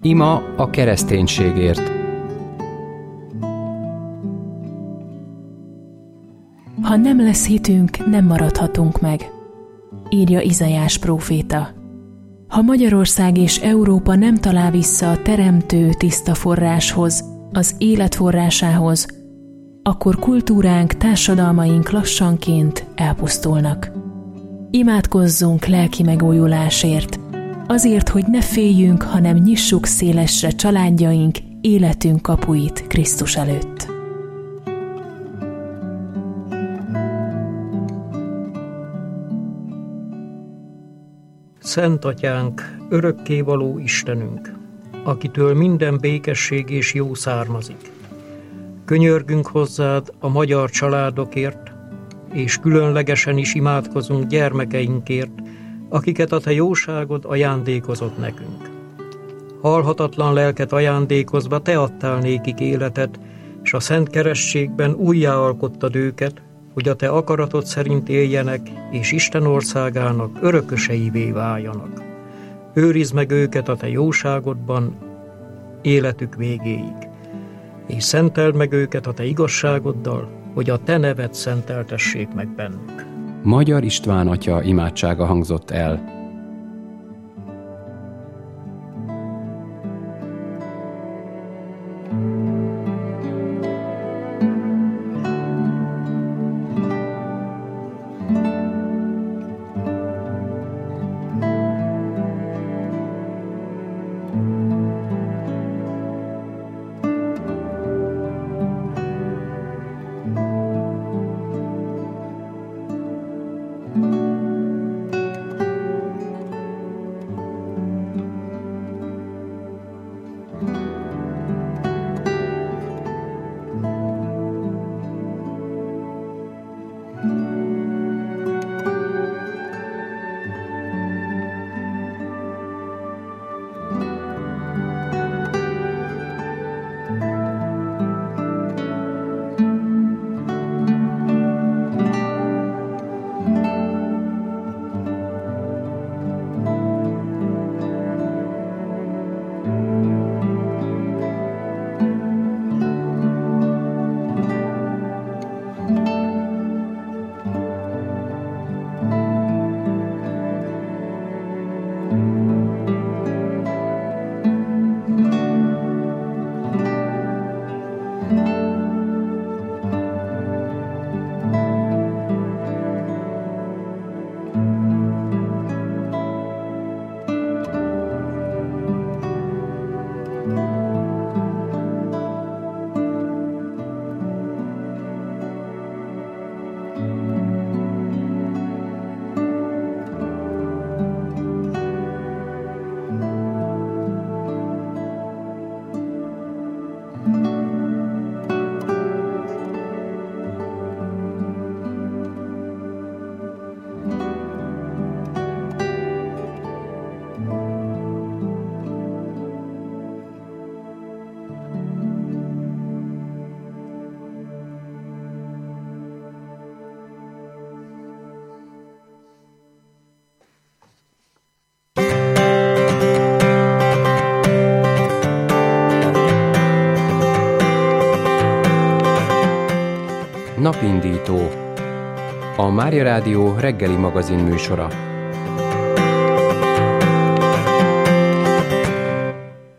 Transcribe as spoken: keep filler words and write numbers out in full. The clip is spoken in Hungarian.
Ima a kereszténységért. Ha nem lesz hitünk, nem maradhatunk meg, írja Izaiás próféta. Ha Magyarország és Európa nem talál vissza a teremtő tiszta forráshoz, az élet forrásához, akkor kultúránk, társadalmaink lassanként elpusztulnak. Imádkozzunk lelki megújulásért, azért, hogy ne féljünk, hanem nyissuk szélesre családjaink, életünk kapuit Krisztus előtt. Szent Atyánk, örökkévaló Istenünk, akitől minden békesség és jó származik. Könyörgünk hozzád a magyar családokért, és különlegesen is imádkozunk gyermekeinkért, akiket a te jóságod ajándékozott nekünk. Halhatatlan lelket ajándékozva te adtál nékik életet, és a szent kerességben újjáalkottad őket, hogy a te akaratod szerint éljenek, és Isten országának örököseivé váljanak. Őrizd meg őket a te jóságodban életük végéig, és szenteld meg őket a te igazságoddal, hogy a te neved szenteltessék meg bennük. Magyar István atya imádsága hangzott el. Napindító, a Mária Rádió reggeli magazin műsora.